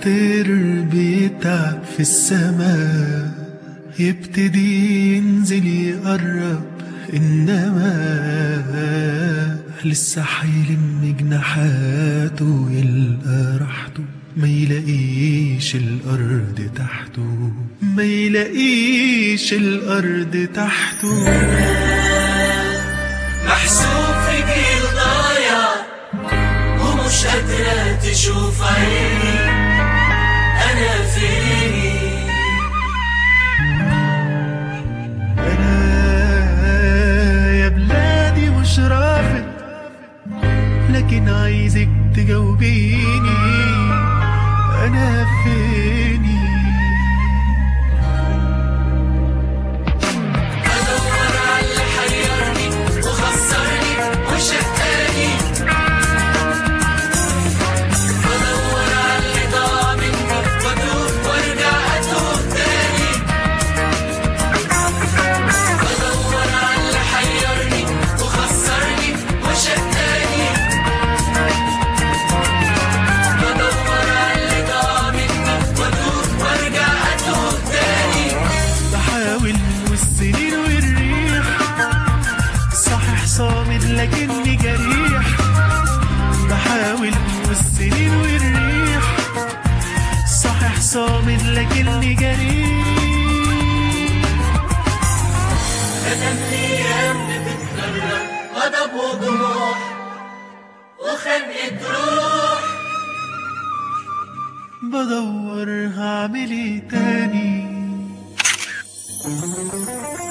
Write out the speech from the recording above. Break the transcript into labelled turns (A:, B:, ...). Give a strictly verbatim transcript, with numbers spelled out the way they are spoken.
A: الطير بيتعب في السماء، يبتدي ينزل يقرب، إنما لسه حيلم جناحاته يلقى راحته، ما يلاقيش الأرض تحته، ما يلاقيش الأرض تحته.
B: محسوب في جيل ضايع ومش قادرة تشوف عيني أنا فيني.
A: أنا يا بلادي مش رافض، لكن عايزك تجاوبيني أنا فيني.
B: بدور على اللي حيرني وخسرني وشقاني، بدور على اللي ضاع مني واتوب وارجع اتوب تاني، بدور على اللي حيرني وخسرني وشقاني، بدور على اللي ضاع مني واتوب وارجع اتوب تاني.
A: بحاول والسنين والريح صحيح صامد لكني جريح، بحاول والسنين والريح صحيح صامد لكني جريح.
B: ندم أيام بتتكرر، غضب وجروح وخنقة روح،
A: بدور هعمل ايه تاني.